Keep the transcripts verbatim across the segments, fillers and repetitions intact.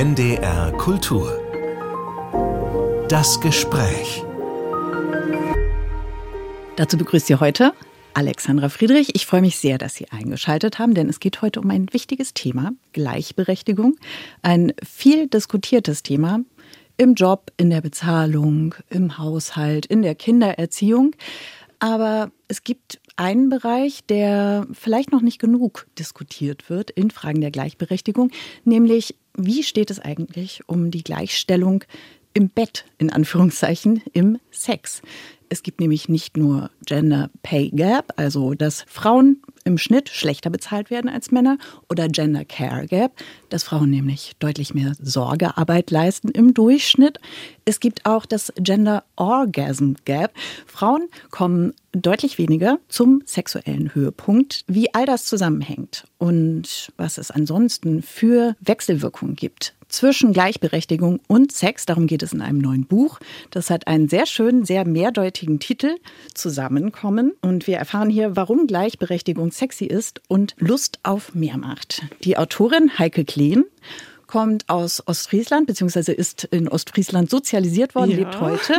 N D R Kultur. Das Gespräch. Dazu begrüßt Sie heute Alexandra Friedrich. Ich freue mich sehr, dass Sie eingeschaltet haben, denn es geht heute um ein wichtiges Thema, Gleichberechtigung. Ein viel diskutiertes Thema im Job, in der Bezahlung, im Haushalt, in der Kindererziehung. Aber es gibt einen Bereich, der vielleicht noch nicht genug diskutiert wird in Fragen der Gleichberechtigung, nämlich wie steht es eigentlich um die Gleichstellung im Bett, in Anführungszeichen, im Sex. Es gibt nämlich nicht nur Gender Pay Gap, also dass Frauen im Schnitt schlechter bezahlt werden als Männer, oder Gender Care Gap, dass Frauen nämlich deutlich mehr Sorgearbeit leisten im Durchschnitt. Es gibt auch das Gender Orgasm Gap. Frauen kommen deutlich weniger zum sexuellen Höhepunkt. Wie all das zusammenhängt und was es ansonsten für Wechselwirkungen gibt zwischen Gleichberechtigung und Sex, darum geht es in einem neuen Buch. Das hat einen sehr schönen, sehr mehrdeutigen Titel, Zusammenkommen. Und wir erfahren hier, warum Gleichberechtigung sexy ist und Lust auf mehr macht. Die Autorin Heike Kleen kommt aus Ostfriesland, beziehungsweise ist in Ostfriesland sozialisiert worden, ja. Lebt heute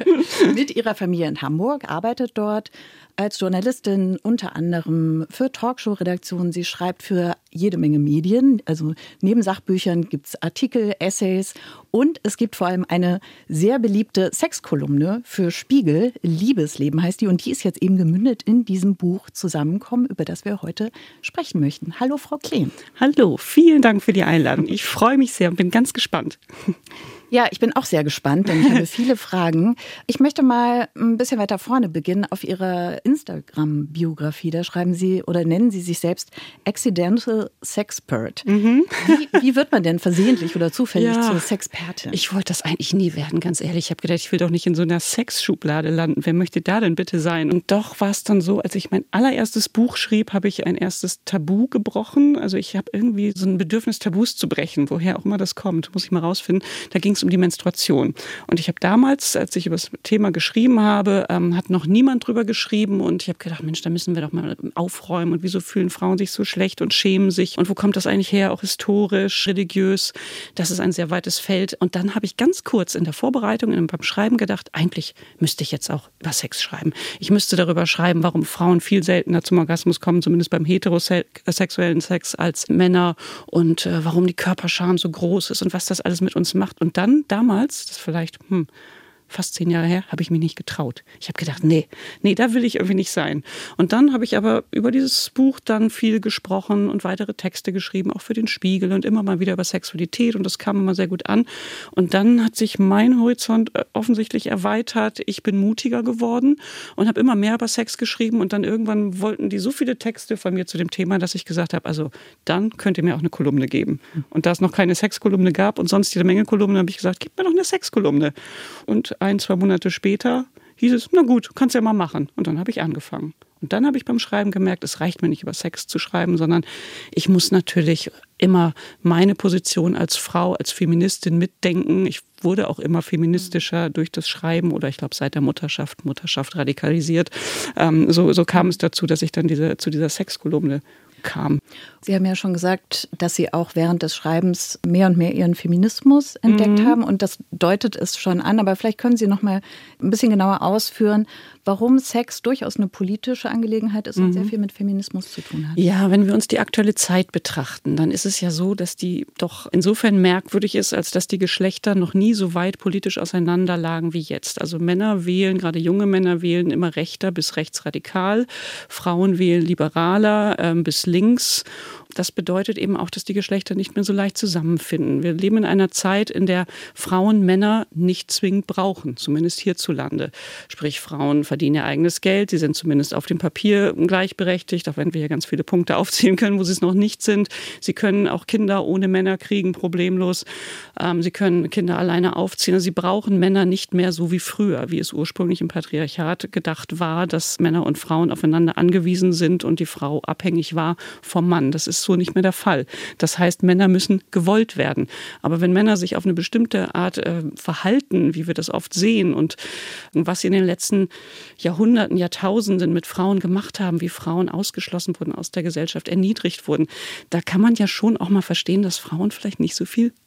mit ihrer Familie in Hamburg, arbeitet dort als Journalistin unter anderem für Talkshow-Redaktionen. Sie schreibt für jede Menge Medien. Also neben Sachbüchern gibt es Artikel, Essays und es gibt vor allem eine sehr beliebte Sexkolumne für Spiegel. Liebesleben heißt die und die ist jetzt eben gemündet in diesem Buch Zusammenkommen, über das wir heute sprechen möchten. Hallo, Frau Kleen. Hallo, vielen Dank für die Einladung. Ich freue mich sehr und bin ganz gespannt. Ja, ich bin auch sehr gespannt, denn ich habe viele Fragen. Ich möchte mal ein bisschen weiter vorne beginnen auf Ihrer Instagram-Biografie. Da schreiben Sie oder nennen Sie sich selbst Accidental Sexpert. Mhm. Wie, wie wird man denn versehentlich oder zufällig ja, zur Sexpertin? Ich wollte das eigentlich nie werden, ganz ehrlich. Ich habe gedacht, ich will doch nicht in so einer Sexschublade landen. Wer möchte da denn bitte sein? Und doch war es dann so, als ich mein allererstes Buch schrieb, habe ich ein erstes Tabu gebrochen. Also ich habe irgendwie so ein Bedürfnis, Tabus zu brechen. Woher auch immer das kommt, muss ich mal rausfinden. Da ging es um die Menstruation. Und ich habe damals, als ich über das Thema geschrieben habe, ähm, hat noch niemand drüber geschrieben und ich habe gedacht, Mensch, da müssen wir doch mal aufräumen und wieso fühlen Frauen sich so schlecht und schämen sich und wo kommt das eigentlich her, auch historisch, religiös, das ist ein sehr weites Feld. Und dann habe ich ganz kurz in der Vorbereitung, beim Schreiben gedacht, eigentlich müsste ich jetzt auch über Sex schreiben. Ich müsste darüber schreiben, warum Frauen viel seltener zum Orgasmus kommen, zumindest beim heterosexuellen Sex als Männer und äh, warum die Körperscham so groß ist und was das alles mit uns macht. Und dann damals, das ist vielleicht hm, fast zehn Jahre her, habe ich mich nicht getraut. Ich habe gedacht, nee, nee, da will ich irgendwie nicht sein. Und dann habe ich aber über dieses Buch dann viel gesprochen und weitere Texte geschrieben, auch für den Spiegel und immer mal wieder über Sexualität und das kam immer sehr gut an. Und dann hat sich mein Horizont offensichtlich erweitert. Ich bin mutiger geworden und habe immer mehr über Sex geschrieben und dann irgendwann wollten die so viele Texte von mir zu dem Thema, dass ich gesagt habe, also dann könnt ihr mir auch eine Kolumne geben. Und da es noch keine Sexkolumne gab und sonst jede Menge Kolumnen, habe ich gesagt, gib mir doch eine Sexkolumne. Und ein, zwei Monate später hieß es, na gut, kannst ja mal machen. Und dann habe ich angefangen. Und dann habe ich beim Schreiben gemerkt, es reicht mir nicht über Sex zu schreiben, sondern ich muss natürlich immer meine Position als Frau, als Feministin mitdenken. Ich wurde auch immer feministischer durch das Schreiben oder ich glaube seit der Mutterschaft, Mutterschaft radikalisiert. Ähm, so, so kam es dazu, dass ich dann diese, zu dieser Sexkolumne kam. Sie haben ja schon gesagt, dass Sie auch während des Schreibens mehr und mehr Ihren Feminismus entdeckt mhm. haben und das deutet es schon an, aber vielleicht können Sie noch mal ein bisschen genauer ausführen, warum Sex durchaus eine politische Angelegenheit ist und mhm. sehr viel mit Feminismus zu tun hat. Ja, wenn wir uns die aktuelle Zeit betrachten, dann ist es ja so, dass die doch insofern merkwürdig ist, als dass die Geschlechter noch nie so weit politisch auseinanderlagen wie jetzt. Also Männer wählen, gerade junge Männer wählen immer rechter bis rechtsradikal, Frauen wählen liberaler ähm, bis links. Das bedeutet eben auch, dass die Geschlechter nicht mehr so leicht zusammenfinden. Wir leben in einer Zeit, in der Frauen Männer nicht zwingend brauchen, zumindest hierzulande. Sprich, Frauen verdienen ihr eigenes Geld, sie sind zumindest auf dem Papier gleichberechtigt, auch wenn wir hier ganz viele Punkte aufzählen können, wo sie es noch nicht sind. Sie können auch Kinder ohne Männer kriegen, problemlos. Sie können Kinder alleine aufziehen. Also sie brauchen Männer nicht mehr so wie früher, wie es ursprünglich im Patriarchat gedacht war, dass Männer und Frauen aufeinander angewiesen sind und die Frau abhängig war vom Mann. Das ist so nicht mehr der Fall. Das heißt, Männer müssen gewollt werden. Aber wenn Männer sich auf eine bestimmte Art äh, verhalten, wie wir das oft sehen und was sie in den letzten Jahrhunderten, Jahrtausenden mit Frauen gemacht haben, wie Frauen ausgeschlossen wurden aus der Gesellschaft, erniedrigt wurden, da kann man ja schon auch mal verstehen, dass Frauen vielleicht nicht so viel Bock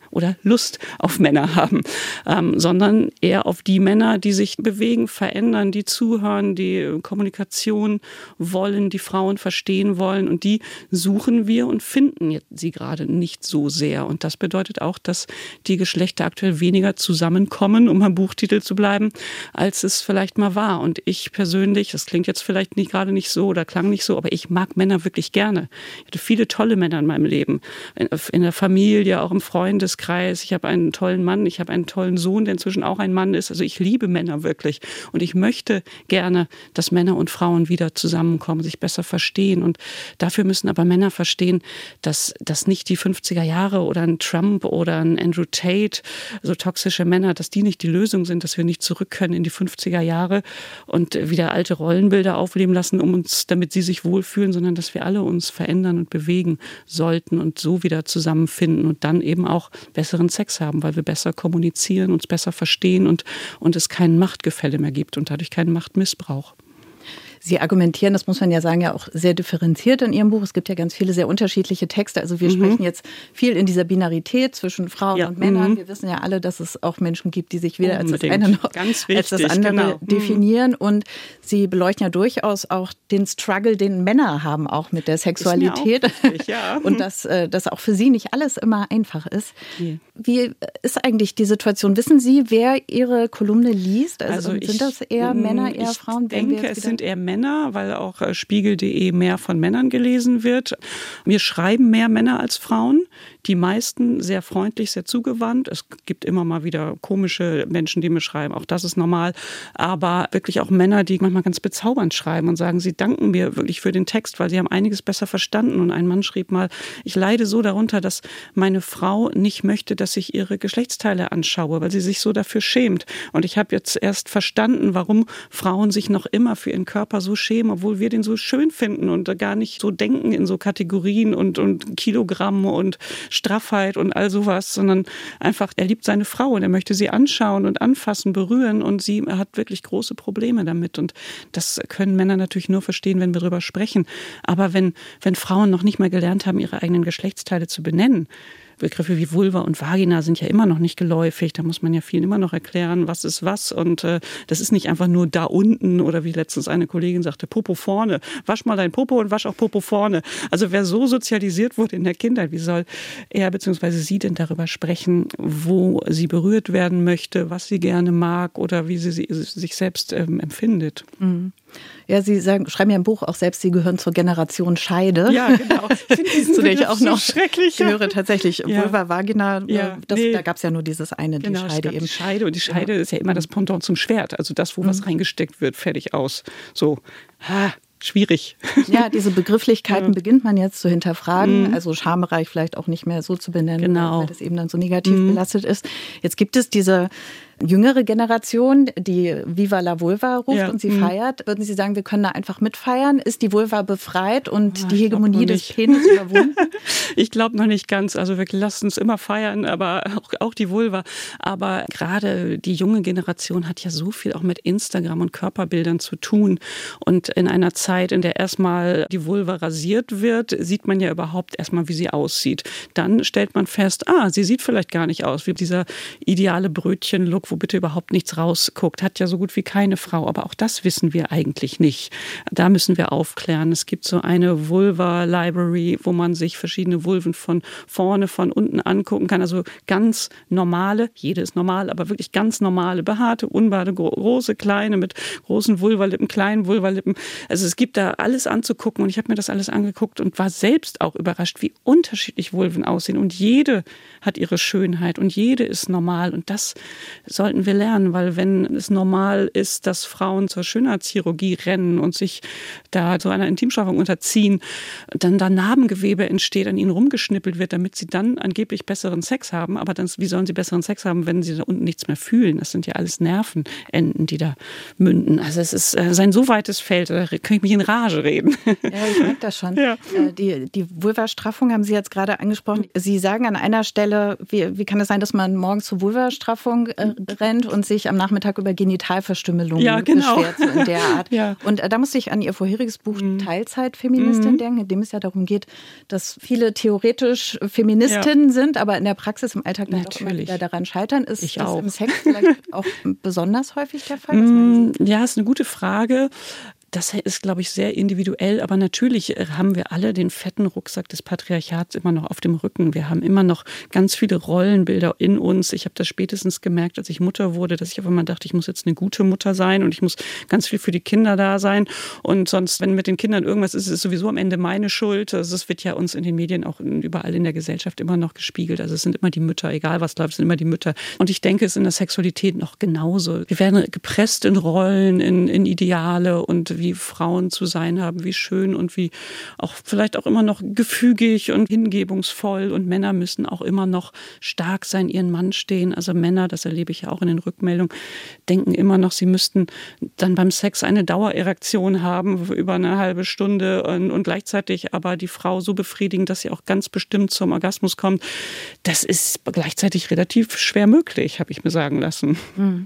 oder Lust auf Männer haben, ähm, sondern eher auf die Männer, die sich bewegen, verändern, die zuhören, die Kommunikation wollen, die Frauen verstehen wollen und die suchen wir und finden sie gerade nicht so sehr. Und das bedeutet auch, dass die Geschlechter aktuell weniger zusammenkommen, um am Buchtitel zu bleiben, als es vielleicht mal war. Und ich persönlich, das klingt jetzt vielleicht nicht gerade nicht so oder klang nicht so, aber ich mag Männer wirklich gerne. Ich hatte viele tolle Männer in meinem Leben. In, in der Familie, auch im Freundeskreis. Ich habe einen tollen Mann, ich habe einen tollen Sohn, der inzwischen auch ein Mann ist. Also ich liebe Männer wirklich. Und ich möchte gerne, dass Männer und Frauen wieder zusammenkommen, sich besser verstehen. Und dafür müssen aber Männer verstehen, dass das nicht die fünfziger Jahre oder ein Trump oder ein Andrew Tate, so toxische Männer, dass die nicht die Lösung sind, dass wir nicht zurück können in die fünfziger Jahre und wieder alte Rollenbilder aufleben lassen, um uns, damit sie sich wohlfühlen, sondern dass wir alle uns verändern und bewegen sollten und so wieder zusammenfinden und dann eben auch besseren Sex haben, weil wir besser kommunizieren, uns besser verstehen und, und es kein Machtgefälle mehr gibt und dadurch keinen Machtmissbrauch. Sie argumentieren, das muss man ja sagen, ja auch sehr differenziert in Ihrem Buch. Es gibt ja ganz viele sehr unterschiedliche Texte. Also wir mhm. sprechen jetzt viel in dieser Binarität zwischen Frauen ja. und Männern. Mhm. Wir wissen ja alle, dass es auch Menschen gibt, die sich weder Unbedingt. als das eine noch Ganz wichtig, als das andere genau. definieren. Und Sie beleuchten ja durchaus auch den Struggle, den Männer haben, auch mit der Sexualität. Ist mir auch wichtig, ja. Und dass das auch für Sie nicht alles immer einfach ist. Okay. Wie ist eigentlich die Situation? Wissen Sie, wer Ihre Kolumne liest? Also, also sind ich, das eher Männer, eher ich Frauen? Ich denke, es sind eher Männer, weil auch Spiegel punkt de mehr von Männern gelesen wird. Mir schreiben mehr Männer als Frauen. Die meisten sehr freundlich, sehr zugewandt. Es gibt immer mal wieder komische Menschen, die mir schreiben. Auch das ist normal. Aber wirklich auch Männer, die manchmal ganz bezaubernd schreiben und sagen, sie danken mir wirklich für den Text, weil sie haben einiges besser verstanden. Und ein Mann schrieb mal, ich leide so darunter, dass meine Frau nicht möchte, dass ich ihre Geschlechtsteile anschaue, weil sie sich so dafür schämt. Und ich habe jetzt erst verstanden, warum Frauen sich noch immer für ihren Körper so schämen, obwohl wir den so schön finden und gar nicht so denken in so Kategorien und, und Kilogramm und Straffheit und all sowas, sondern einfach, er liebt seine Frau und er möchte sie anschauen und anfassen, berühren und sie hat wirklich große Probleme damit. Und das können Männer natürlich nur verstehen, wenn wir darüber sprechen. Aber wenn, wenn Frauen noch nicht mal gelernt haben, ihre eigenen Geschlechtsteile zu benennen, Begriffe wie Vulva und Vagina sind ja immer noch nicht geläufig. Da muss man ja vielen immer noch erklären, was ist was. Und äh, das ist nicht einfach nur da unten oder wie letztens eine Kollegin sagte, Popo vorne. Wasch mal dein Popo und wasch auch Popo vorne. Also wer so sozialisiert wurde in der Kindheit, wie soll er bzw. sie denn darüber sprechen, wo sie berührt werden möchte, was sie gerne mag oder wie sie, sie sich selbst ähm, empfindet? Mhm. Ja, Sie sagen, schreiben ja im Buch auch selbst, Sie gehören zur Generation Scheide. Ja, genau. Zu der ich auch noch so schrecklich. Ich höre tatsächlich ja. Vulva, Vagina. Ja, das, nee. Da gab es ja nur dieses eine, genau, die Scheide es gab eben. Die Scheide und die Scheide ja. ist ja immer das Pendant zum Schwert. Also das, wo mhm. was reingesteckt wird, fertig aus. So, ha. Schwierig. Ja, diese Begrifflichkeiten ja. beginnt man jetzt zu hinterfragen, mhm. also Schambereich vielleicht auch nicht mehr so zu benennen, genau. weil das eben dann so negativ mhm. belastet ist. Jetzt gibt es diese jüngere Generation, die Viva la Vulva ruft ja. und sie mhm. feiert. Würden Sie sagen, wir können da einfach mitfeiern? Ist die Vulva befreit und ja, die Hegemonie des Penis überwunden? Ich glaube noch nicht ganz. Also wir lassen uns immer feiern, aber auch, auch die Vulva. Aber gerade die junge Generation hat ja so viel auch mit Instagram und Körperbildern zu tun. Und in einer Zeit, in der erstmal die Vulva rasiert wird, sieht man ja überhaupt erstmal, wie sie aussieht. Dann stellt man fest, ah, sie sieht vielleicht gar nicht aus wie dieser ideale Brötchen-Look, wo bitte überhaupt nichts rausguckt. Hat ja so gut wie keine Frau. Aber auch das wissen wir eigentlich nicht. Da müssen wir aufklären. Es gibt so eine Vulva-Library, wo man sich verschiedene Vulven von vorne, von unten angucken kann. Also ganz normale, jede ist normal, aber wirklich ganz normale, behaarte, unbehaarte, große, kleine, mit großen Vulvalippen, kleinen Vulvalippen. Also es gibt da alles anzugucken und ich habe mir das alles angeguckt und war selbst auch überrascht, wie unterschiedlich Vulven aussehen. Und jede hat ihre Schönheit und jede ist normal. Und das sollten wir lernen, weil wenn es normal ist, dass Frauen zur Schönheitschirurgie rennen und sich da so einer Intimstraffung unterziehen, dann da Narbengewebe entsteht, an ihnen rumgeschnippelt wird, damit sie dann angeblich besseren Sex haben. Aber dann, wie sollen sie besseren Sex haben, wenn sie da unten nichts mehr fühlen? Das sind ja alles Nervenenden, die da münden. Also es ist äh, ein so weites Feld, da kann ich mich in Rage reden. Ja, ich merke das schon. Ja. Die, die Vulvastraffung haben Sie jetzt gerade angesprochen. Sie sagen an einer Stelle, wie, wie kann es sein, dass man morgens zur Vulvastraffung äh, rennt und sich am Nachmittag über Genitalverstümmelung ja, genau. beschwert, so in der Art. Ja. Und äh, da musste ich an ihr vorheriges Buch mhm. Teilzeitfeministin mhm. denken, in dem es ja darum geht, dass viele theoretisch Feministinnen ja. sind, aber in der Praxis im Alltag dann doch immer wieder daran scheitern. Ist ich das auch. im Sex vielleicht auch besonders häufig der Fall? Mm, ja, ist eine gute Frage. Das ist, glaube ich, sehr individuell, aber natürlich haben wir alle den fetten Rucksack des Patriarchats immer noch auf dem Rücken. Wir haben immer noch ganz viele Rollenbilder in uns. Ich habe das spätestens gemerkt, als ich Mutter wurde, dass ich auf einmal dachte, ich muss jetzt eine gute Mutter sein und ich muss ganz viel für die Kinder da sein. Und sonst, wenn mit den Kindern irgendwas ist, ist es sowieso am Ende meine Schuld. Also es wird ja uns in den Medien auch überall in der Gesellschaft immer noch gespiegelt. Also es sind immer die Mütter, egal was läuft, es sind immer die Mütter. Und ich denke, es ist in der Sexualität noch genauso. Wir werden gepresst in Rollen, in, in Ideale und wie Frauen zu sein haben, wie schön und wie auch vielleicht auch immer noch gefügig und hingebungsvoll. Und Männer müssen auch immer noch stark sein, ihren Mann stehen. Also Männer, das erlebe ich ja auch in den Rückmeldungen, denken immer noch, sie müssten dann beim Sex eine Dauererektion haben über eine halbe Stunde und, und gleichzeitig aber die Frau so befriedigen, dass sie auch ganz bestimmt zum Orgasmus kommt. Das ist gleichzeitig relativ schwer möglich, habe ich mir sagen lassen. Mhm.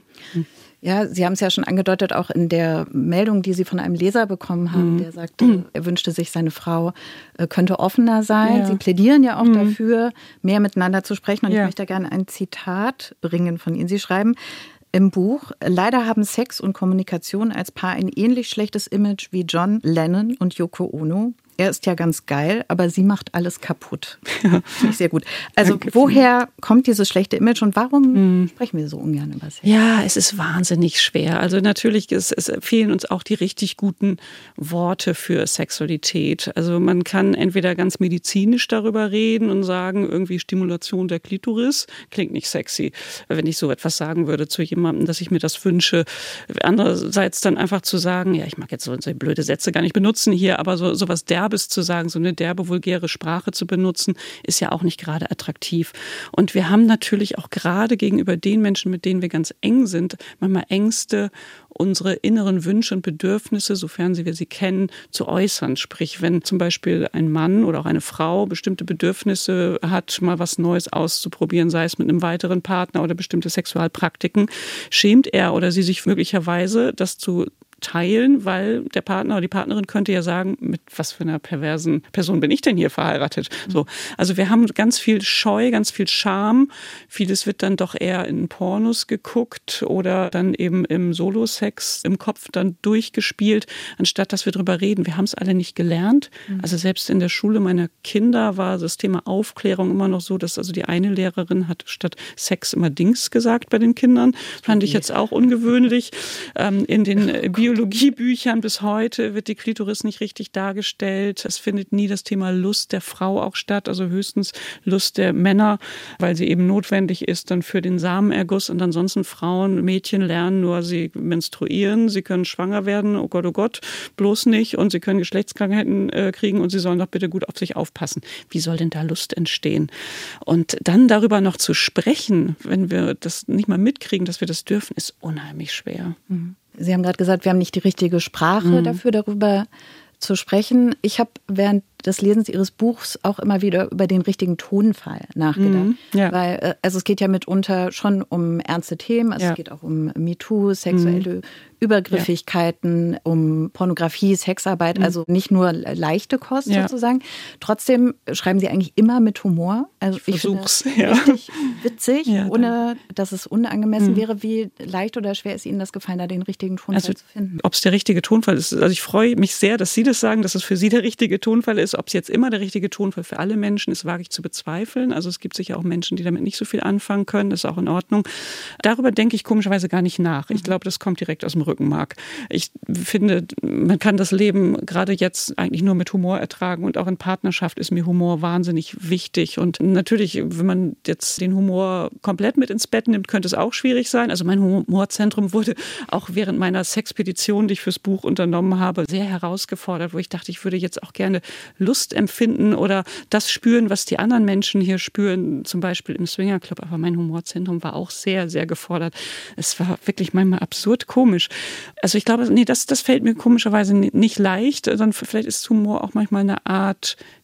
Ja, Sie haben es ja schon angedeutet, auch in der Meldung, die Sie von einem Leser bekommen haben, mhm. der sagte, mhm. er wünschte sich, seine Frau könnte offener sein. Ja. Sie plädieren ja auch mhm. dafür, mehr miteinander zu sprechen. Und ja. ich möchte gerne ein Zitat bringen von Ihnen. Sie schreiben im Buch: Leider haben Sex und Kommunikation als Paar ein ähnlich schlechtes Image wie John Lennon und Yoko Ono. Er ist ja ganz geil, aber sie macht alles kaputt. Ja. Finde ich sehr gut. Also Danke. Woher kommt dieses schlechte Image und warum hm. sprechen wir so ungern über Sex? Ja, es ist wahnsinnig schwer. Also natürlich ist, es fehlen uns auch die richtig guten Worte für Sexualität. Also man kann entweder ganz medizinisch darüber reden und sagen, irgendwie Stimulation der Klitoris klingt nicht sexy, wenn ich so etwas sagen würde zu jemandem, dass ich mir das wünsche. Andererseits dann einfach zu sagen, ja, ich mag jetzt so blöde Sätze gar nicht benutzen hier, aber so sowas der Derbes zu sagen, so eine derbe, vulgäre Sprache zu benutzen, ist ja auch nicht gerade attraktiv. Und wir haben natürlich auch gerade gegenüber den Menschen, mit denen wir ganz eng sind, manchmal Ängste, unsere inneren Wünsche und Bedürfnisse, sofern wir sie kennen, zu äußern. Sprich, wenn zum Beispiel ein Mann oder auch eine Frau bestimmte Bedürfnisse hat, mal was Neues auszuprobieren, sei es mit einem weiteren Partner oder bestimmte Sexualpraktiken, schämt er oder sie sich möglicherweise, das zu teilen, weil der Partner oder die Partnerin könnte ja sagen, mit was für einer perversen Person bin ich denn hier verheiratet? So, also wir haben ganz viel Scheu, ganz viel Scham. Vieles wird dann doch eher in Pornos geguckt oder dann eben im Solo-Sex im Kopf dann durchgespielt, anstatt dass wir drüber reden. Wir haben es alle nicht gelernt. Also selbst in der Schule meiner Kinder war das Thema Aufklärung immer noch so, dass also die eine Lehrerin hat statt Sex immer Dings gesagt bei den Kindern. Fand ich jetzt auch ungewöhnlich. In den Bio Biologiebüchern bis heute wird die Klitoris nicht richtig dargestellt. Es findet nie das Thema Lust der Frau auch statt, also höchstens Lust der Männer, weil sie eben notwendig ist dann für den Samenerguss. Und ansonsten Frauen, Mädchen lernen nur, sie menstruieren, sie können schwanger werden, oh Gott, oh Gott, bloß nicht. Und sie können Geschlechtskrankheiten äh, kriegen und sie sollen doch bitte gut auf sich aufpassen. Wie soll denn da Lust entstehen? Und dann darüber noch zu sprechen, wenn wir das nicht mal mitkriegen, dass wir das dürfen, ist unheimlich schwer. Mhm. Sie haben gerade gesagt, wir haben nicht die richtige Sprache mhm. dafür, darüber zu sprechen. Ich habe während des Lesens Ihres Buchs auch immer wieder über den richtigen Tonfall nachgedacht. Mhm, ja. Weil, also es geht ja mitunter schon um ernste Themen. Also ja. Es geht auch um MeToo, sexuelle mhm. Übergriffigkeiten, ja. um Pornografie, Sexarbeit. Mhm. Also nicht nur leichte Kost ja. sozusagen. Trotzdem schreiben Sie eigentlich immer mit Humor. Also ich, ich finde es ja. richtig witzig, ja, ohne dass es unangemessen mhm. wäre. Wie leicht oder schwer ist Ihnen das gefallen, da den richtigen Tonfall also, zu finden? Ob es der richtige Tonfall ist. Also ich freue mich sehr, dass Sie das sagen, dass es für Sie der richtige Tonfall ist. Ob es jetzt immer der richtige Tonfall für alle Menschen ist, wage ich zu bezweifeln. Also es gibt sicher auch Menschen, die damit nicht so viel anfangen können. Das ist auch in Ordnung. Darüber denke ich komischerweise gar nicht nach. Ich glaube, das kommt direkt aus dem Rückenmark. Ich finde, man kann das Leben gerade jetzt eigentlich nur mit Humor ertragen. Und auch in Partnerschaft ist mir Humor wahnsinnig wichtig. Und natürlich, wenn man jetzt den Humor komplett mit ins Bett nimmt, könnte es auch schwierig sein. Also mein Humorzentrum wurde auch während meiner Sexpedition, die ich fürs Buch unternommen habe, sehr herausgefordert, wo ich dachte, ich würde jetzt auch gerne Lust empfinden oder das spüren, was die anderen Menschen hier spüren, zum Beispiel im Swingerclub. Aber mein Humorzentrum war auch sehr, sehr gefordert. Es war wirklich manchmal absurd komisch. Also ich glaube, nee, das, das fällt mir komischerweise nicht leicht, sondern vielleicht ist Humor auch manchmal eine Art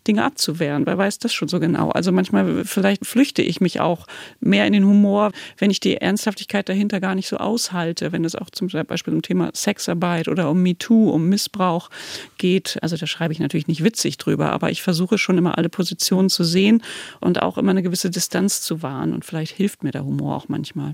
Dinge abzuwehren. Wer weiß das schon so genau? Also manchmal vielleicht flüchte ich mich auch mehr in den Humor, wenn ich die Ernsthaftigkeit dahinter gar nicht so aushalte, wenn es auch zum Beispiel um Thema Sexarbeit oder um MeToo, um Missbrauch geht. Also da schreibe ich natürlich nicht witzig drüber, aber ich versuche schon immer alle Positionen zu sehen und auch immer eine gewisse Distanz zu wahren. Und vielleicht hilft mir der Humor auch manchmal.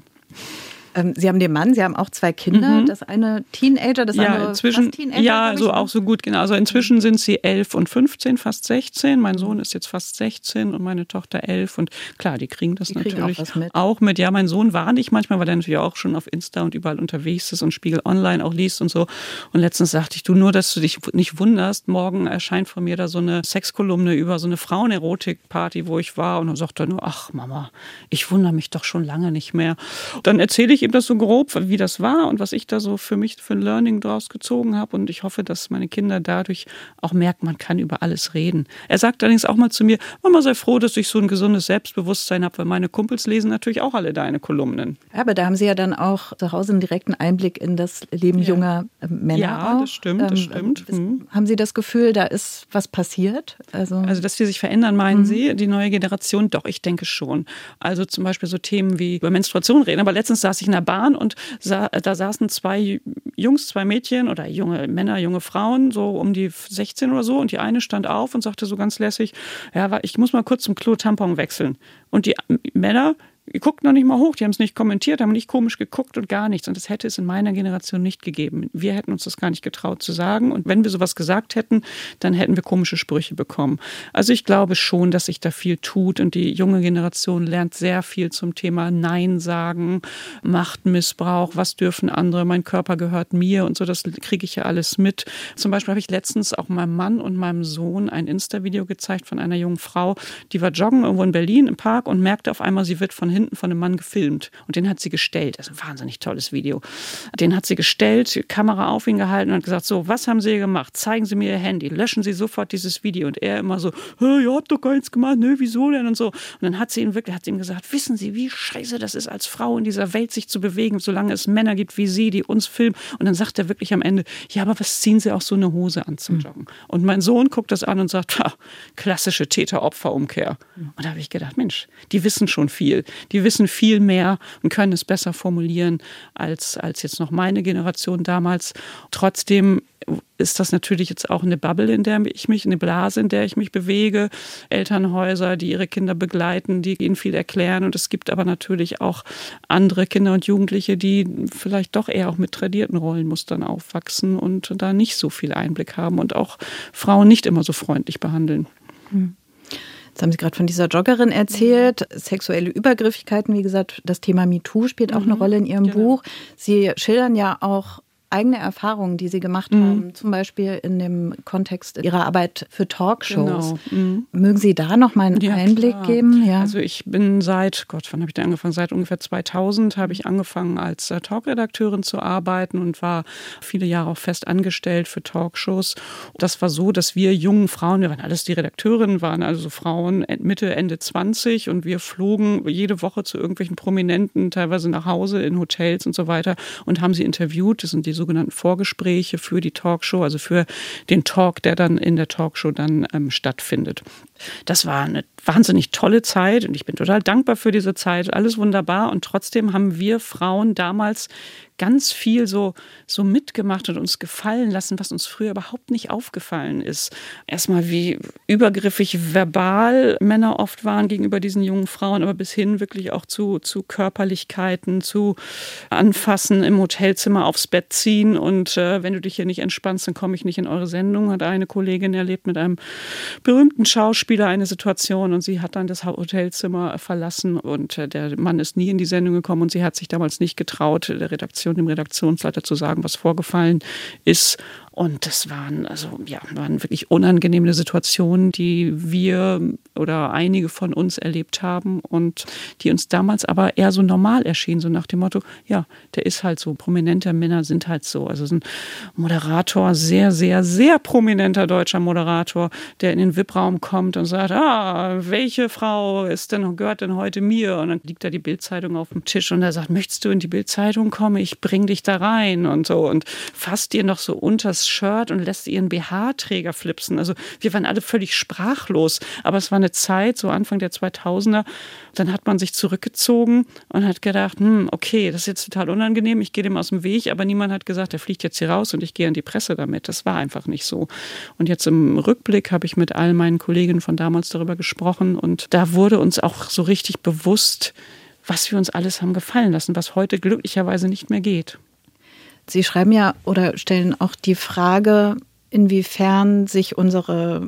Sie haben den Mann, Sie haben auch zwei Kinder, mhm. das eine Teenager, das ja, andere inzwischen, fast Teenager. Ja, so auch so gut, genau. Also inzwischen sind sie elf und fünfzehn, fast sechzehn. Mein Sohn ist jetzt fast sechzehn und meine Tochter elf. Und klar, die kriegen das die kriegen natürlich auch, mit. auch mit. Ja, mein Sohn war nicht manchmal, weil er natürlich auch schon auf Insta und überall unterwegs ist und Spiegel Online auch liest und so. Und letztens sagte ich, du, nur, dass du dich nicht wunderst, morgen erscheint von mir da so eine Sexkolumne über so eine Frauenerotik-Party, wo ich war. Und dann sagt er nur, ach Mama, ich wundere mich doch schon lange nicht mehr. Dann erzähle ich ihm das so grob, wie das war und was ich da so für mich für ein Learning draus gezogen habe. Und ich hoffe, dass meine Kinder dadurch auch merken, man kann über alles reden. Er sagt allerdings auch mal zu mir, Mama, sei froh, dass ich so ein gesundes Selbstbewusstsein habe, weil meine Kumpels lesen natürlich auch alle deine Kolumnen. Ja, aber da haben Sie ja dann auch zu Hause einen direkten Einblick in das Leben ja. junger Männer. Ja, auch. das stimmt, das ähm, stimmt. Hm. Haben Sie das Gefühl, da ist was passiert? Also, also dass die sich verändern, meinen mhm. Sie, die neue Generation? Doch, ich denke schon. Also zum Beispiel so Themen wie über Menstruation reden. Aber letztens saß ich in der Bahn und sah, da saßen zwei Jungs, zwei Mädchen oder junge Männer, junge Frauen, so um die sechzehn oder so. Und die eine stand auf und sagte so ganz lässig, ja, ich muss mal kurz zum Klo Tampon wechseln. Und die Männer, die guckten noch nicht mal hoch, die haben es nicht kommentiert, haben nicht komisch geguckt und gar nichts. Und das hätte es in meiner Generation nicht gegeben. Wir hätten uns das gar nicht getraut zu sagen. Und wenn wir sowas gesagt hätten, dann hätten wir komische Sprüche bekommen. Also ich glaube schon, dass sich da viel tut. Und die junge Generation lernt sehr viel zum Thema Nein sagen, Machtmissbrauch, was dürfen andere, mein Körper gehört mir und so. Das kriege ich ja alles mit. Zum Beispiel habe ich letztens auch meinem Mann und meinem Sohn ein Insta-Video gezeigt von einer jungen Frau, die war joggen irgendwo in Berlin im Park und merkte auf einmal, sie wird von hinten von einem Mann gefilmt. Und den hat sie gestellt. Das ist ein wahnsinnig tolles Video. Den hat sie gestellt, die Kamera auf ihn gehalten und hat gesagt, so, was haben Sie gemacht? Zeigen Sie mir Ihr Handy. Löschen Sie sofort dieses Video. Und er immer so, hey, ihr habt doch gar nichts gemacht. Nö, wieso denn? Und so. Und dann hat sie ihn wirklich, hat sie ihm gesagt, wissen Sie, wie scheiße das ist, als Frau in dieser Welt sich zu bewegen, solange es Männer gibt wie Sie, die uns filmen. Und dann sagt er wirklich am Ende, ja, aber was ziehen Sie auch so eine Hose an zum Joggen? Mhm. Und mein Sohn guckt das an und sagt, ha, klassische Täter-Opfer-Umkehr. Mhm. Und da habe ich gedacht, Mensch, die wissen schon viel. Die wissen viel mehr und können es besser formulieren als, als jetzt noch meine Generation damals. Trotzdem ist das natürlich jetzt auch eine Bubble, in der ich mich, eine Blase, in der ich mich bewege. Elternhäuser, die ihre Kinder begleiten, die ihnen viel erklären. Und es gibt aber natürlich auch andere Kinder und Jugendliche, die vielleicht doch eher auch mit tradierten Rollenmustern aufwachsen und da nicht so viel Einblick haben und auch Frauen nicht immer so freundlich behandeln. Mhm. Jetzt haben Sie gerade von dieser Joggerin erzählt, sexuelle Übergriffigkeiten, wie gesagt, das Thema MeToo spielt auch mhm. eine Rolle in Ihrem genau. Buch. Sie schildern ja auch eigene Erfahrungen, die Sie gemacht mhm. haben, zum Beispiel in dem Kontext Ihrer Arbeit für Talkshows. Genau. Mhm. Mögen Sie da noch mal einen ja, Einblick klar. geben? Ja. Also ich bin seit, Gott, wann habe ich da angefangen? Seit ungefähr zweitausend habe ich angefangen als Talkredakteurin zu arbeiten und war viele Jahre auch fest angestellt für Talkshows. Das war so, dass wir jungen Frauen, wir waren alles die Redakteurinnen, waren also Frauen Mitte, Ende zwanzig und wir flogen jede Woche zu irgendwelchen Prominenten, teilweise nach Hause in Hotels und so weiter und haben sie interviewt. Das sind die sogenannten Vorgespräche für die Talkshow, also für den Talk, der dann in der Talkshow dann ähm, stattfindet. Das war eine wahnsinnig tolle Zeit und ich bin total dankbar für diese Zeit. Alles wunderbar und trotzdem haben wir Frauen damals ganz viel so, so mitgemacht und uns gefallen lassen, was uns früher überhaupt nicht aufgefallen ist. Erstmal wie übergriffig verbal Männer oft waren gegenüber diesen jungen Frauen, aber bis hin wirklich auch zu, zu Körperlichkeiten, zu Anfassen im Hotelzimmer aufs Bett ziehen und äh, wenn du dich hier nicht entspannst, dann komme ich nicht in eure Sendung, hat eine Kollegin erlebt mit einem berühmten Schauspieler eine Situation und sie hat dann das Hotelzimmer verlassen und äh, der Mann ist nie in die Sendung gekommen und sie hat sich damals nicht getraut, der Redaktion dem Redaktionsleiter zu sagen, was vorgefallen ist. Und das waren also ja waren wirklich unangenehme Situationen, die wir oder einige von uns erlebt haben und die uns damals aber eher so normal erschienen, so nach dem Motto, ja, der ist halt so, prominente Männer sind halt so. Also so ein Moderator, sehr, sehr, sehr prominenter deutscher Moderator, der in den V I P-Raum kommt und sagt, ah, welche Frau ist denn, gehört denn heute mir? Und dann liegt da die Bild-Zeitung auf dem Tisch und er sagt, möchtest du in die Bild-Zeitung kommen? Ich bring dich da rein und so und fasst dir noch so unters das Shirt und lässt ihren B H-Träger flipsen. Also wir waren alle völlig sprachlos. Aber es war eine Zeit, so Anfang der zweitausender, dann hat man sich zurückgezogen und hat gedacht, hm, okay, das ist jetzt total unangenehm, ich gehe dem aus dem Weg, aber niemand hat gesagt, der fliegt jetzt hier raus und ich gehe an die Presse damit. Das war einfach nicht so. Und jetzt im Rückblick habe ich mit all meinen Kolleginnen von damals darüber gesprochen und da wurde uns auch so richtig bewusst, was wir uns alles haben gefallen lassen, was heute glücklicherweise nicht mehr geht. Sie schreiben ja oder stellen auch die Frage, inwiefern sich unsere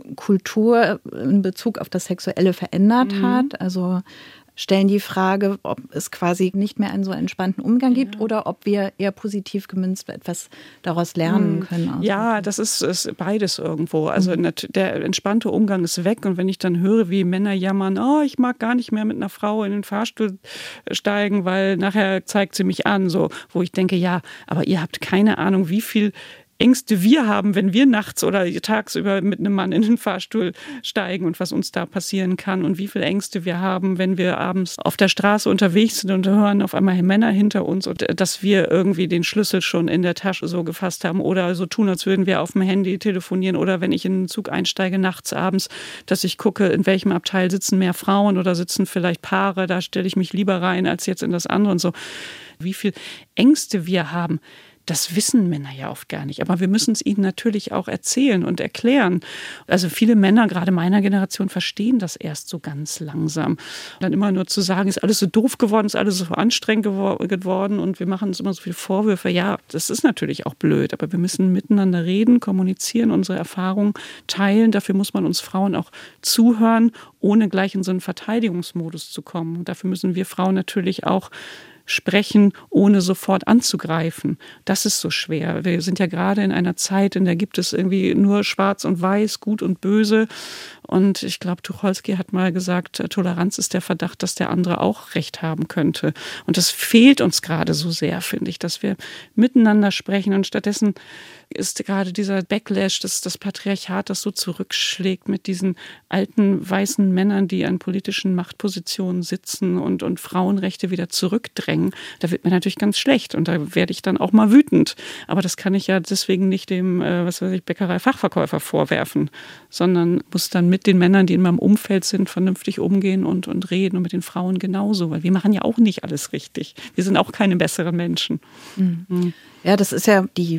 Kultur in Bezug auf das Sexuelle verändert mhm. hat. Also stellen die Frage, ob es quasi nicht mehr einen so entspannten Umgang gibt ja. oder ob wir eher positiv gemünzt etwas daraus lernen können. Also ja, das ist, ist beides irgendwo. Also mhm. der entspannte Umgang ist weg und wenn ich dann höre, wie Männer jammern, oh, ich mag gar nicht mehr mit einer Frau in den Fahrstuhl steigen, weil nachher zeigt sie mich an, so, wo ich denke, ja, aber ihr habt keine Ahnung, wie viel Ängste wir haben, wenn wir nachts oder tagsüber mit einem Mann in den Fahrstuhl steigen und was uns da passieren kann und wie viele Ängste wir haben, wenn wir abends auf der Straße unterwegs sind und hören auf einmal Männer hinter uns und dass wir irgendwie den Schlüssel schon in der Tasche so gefasst haben oder so tun, als würden wir auf dem Handy telefonieren oder wenn ich in den Zug einsteige nachts abends, dass ich gucke, in welchem Abteil sitzen mehr Frauen oder sitzen vielleicht Paare, da stelle ich mich lieber rein als jetzt in das andere und so. Wie viele Ängste wir haben. Das wissen Männer ja oft gar nicht. Aber wir müssen es ihnen natürlich auch erzählen und erklären. Also viele Männer, gerade meiner Generation, verstehen das erst so ganz langsam. Dann immer nur zu sagen, ist alles so doof geworden, ist alles so anstrengend geworden und wir machen uns immer so viele Vorwürfe. Ja, das ist natürlich auch blöd. Aber wir müssen miteinander reden, kommunizieren, unsere Erfahrungen teilen. Dafür muss man uns Frauen auch zuhören, ohne gleich in so einen Verteidigungsmodus zu kommen. Und dafür müssen wir Frauen natürlich auch sprechen, ohne sofort anzugreifen. Das ist so schwer. Wir sind ja gerade in einer Zeit, in der gibt es irgendwie nur schwarz und weiß, gut und böse. Und ich glaube, Tucholsky hat mal gesagt, Toleranz ist der Verdacht, dass der andere auch Recht haben könnte. Und das fehlt uns gerade so sehr, finde ich, dass wir miteinander sprechen. Und stattdessen ist gerade dieser Backlash, das, das Patriarchat, das so zurückschlägt mit diesen alten weißen Männern, die an politischen Machtpositionen sitzen und, und Frauenrechte wieder zurückdrängen. Da wird mir natürlich ganz schlecht und da werde ich dann auch mal wütend. Aber das kann ich ja deswegen nicht dem, äh, was weiß ich, Bäckerei-Fachverkäufer vorwerfen, sondern muss dann mit den Männern, die in meinem Umfeld sind, vernünftig umgehen und, und reden und mit den Frauen genauso, weil wir machen ja auch nicht alles richtig. Wir sind auch keine besseren Menschen. Mhm. Mhm. Ja, das ist ja die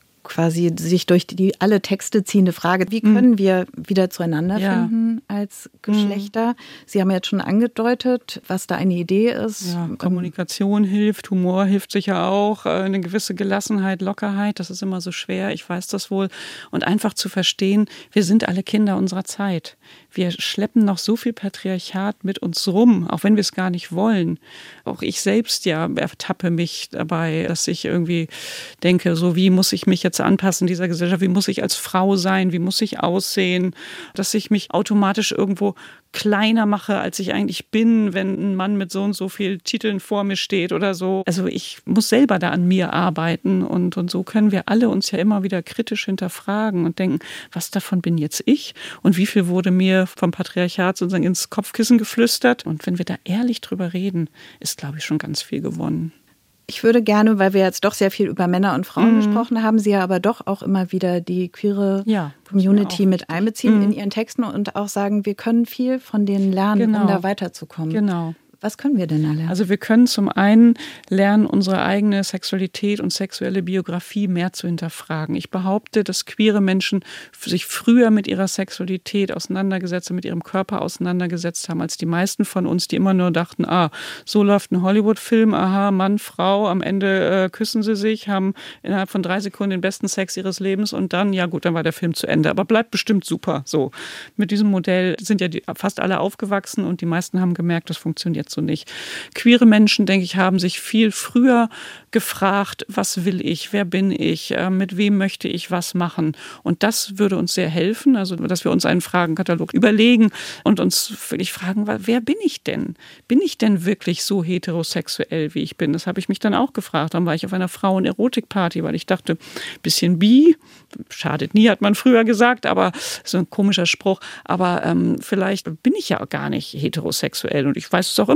quasi sich durch die alle Texte ziehende Frage, wie können wir wieder zueinander ja. finden als Geschlechter? Sie haben jetzt schon angedeutet, was da eine Idee ist. Ja, Kommunikation hilft, Humor hilft sicher auch, eine gewisse Gelassenheit, Lockerheit, das ist immer so schwer, ich weiß das wohl. Und einfach zu verstehen, wir sind alle Kinder unserer Zeit. Wir schleppen noch so viel Patriarchat mit uns rum, auch wenn wir es gar nicht wollen. Auch ich selbst ja ertappe mich dabei, dass ich irgendwie denke, so wie muss ich mich jetzt anpassen in dieser Gesellschaft, wie muss ich als Frau sein, wie muss ich aussehen, dass ich mich automatisch irgendwo kleiner mache, als ich eigentlich bin, wenn ein Mann mit so und so vielen Titeln vor mir steht oder so. Also ich muss selber da an mir arbeiten und, und so können wir alle uns ja immer wieder kritisch hinterfragen und denken, was davon bin jetzt ich und wie viel wurde mir vom Patriarchat sozusagen ins Kopfkissen geflüstert. Und wenn wir da ehrlich drüber reden, ist, glaube ich, schon ganz viel gewonnen. Ich würde gerne, weil wir jetzt doch sehr viel über Männer und Frauen mhm. gesprochen haben, Sie ja aber doch auch immer wieder die queere ja, Community mit einbeziehen mhm. in Ihren Texten und auch sagen, wir können viel von denen lernen, genau. um da weiterzukommen. Genau. Was können wir denn da lernen? Also wir können zum einen lernen, unsere eigene Sexualität und sexuelle Biografie mehr zu hinterfragen. Ich behaupte, dass queere Menschen sich früher mit ihrer Sexualität auseinandergesetzt, mit ihrem Körper auseinandergesetzt haben, als die meisten von uns, die immer nur dachten, ah, so läuft ein Hollywood-Film, aha, Mann, Frau, am Ende äh, küssen sie sich, haben innerhalb von drei Sekunden den besten Sex ihres Lebens und dann, ja gut, dann war der Film zu Ende. Aber bleibt bestimmt super. So, mit diesem Modell sind ja die, fast alle aufgewachsen und die meisten haben gemerkt, das funktioniert so nicht. Queere Menschen, denke ich, haben sich viel früher gefragt, was will ich, wer bin ich, mit wem möchte ich was machen. Und das würde uns sehr helfen, also dass wir uns einen Fragenkatalog überlegen und uns wirklich fragen, wer bin ich denn? Bin ich denn wirklich so heterosexuell, wie ich bin? Das habe ich mich dann auch gefragt. Dann war ich auf einer Frauen-Erotik-Party, weil ich dachte, bisschen bi, schadet nie, hat man früher gesagt, aber so ein komischer Spruch, aber ähm, vielleicht bin ich ja gar nicht heterosexuell und ich weiß es auch immer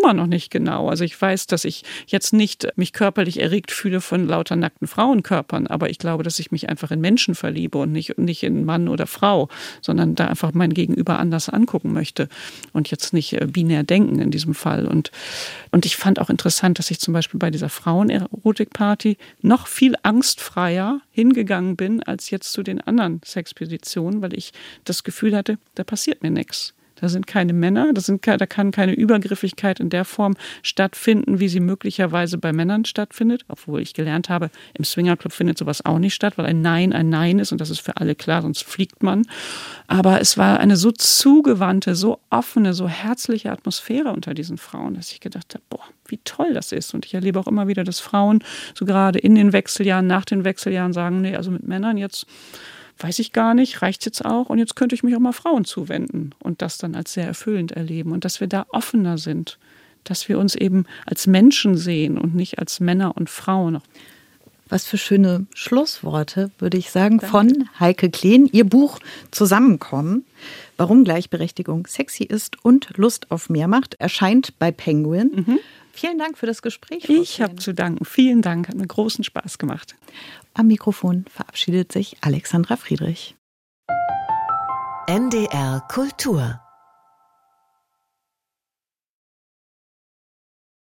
immer noch nicht genau. Also ich weiß, dass ich jetzt nicht mich körperlich erregt fühle von lauter nackten Frauenkörpern, aber ich glaube, dass ich mich einfach in Menschen verliebe und nicht, nicht in Mann oder Frau, sondern da einfach mein Gegenüber anders angucken möchte und jetzt nicht binär denken in diesem Fall. Und, und ich fand auch interessant, dass ich zum Beispiel bei dieser Frauen-Erotik-Party noch viel angstfreier hingegangen bin als jetzt zu den anderen Sexpositionen, weil ich das Gefühl hatte, da passiert mir nichts. Da sind keine Männer, da, sind, da kann keine Übergriffigkeit in der Form stattfinden, wie sie möglicherweise bei Männern stattfindet. Obwohl ich gelernt habe, im Swingerclub findet sowas auch nicht statt, weil ein Nein ein Nein ist und das ist für alle klar, sonst fliegt man. Aber es war eine so zugewandte, so offene, so herzliche Atmosphäre unter diesen Frauen, dass ich gedacht habe, boah, wie toll das ist. Und ich erlebe auch immer wieder, dass Frauen so gerade in den Wechseljahren, nach den Wechseljahren sagen, nee, also mit Männern jetzt weiß ich gar nicht, reicht jetzt auch und jetzt könnte ich mich auch mal Frauen zuwenden und das dann als sehr erfüllend erleben und dass wir da offener sind, dass wir uns eben als Menschen sehen und nicht als Männer und Frauen. Was für schöne Schlussworte, würde ich sagen, Danke. Von Heike Kleen. Ihr Buch Zusammenkommen, warum Gleichberechtigung sexy ist und Lust auf mehr macht, erscheint bei Penguin. Mhm. Vielen Dank für das Gespräch. Ich habe zu danken. Vielen Dank, hat mir großen Spaß gemacht. Am Mikrofon verabschiedet sich Alexandra Friedrich. N D R Kultur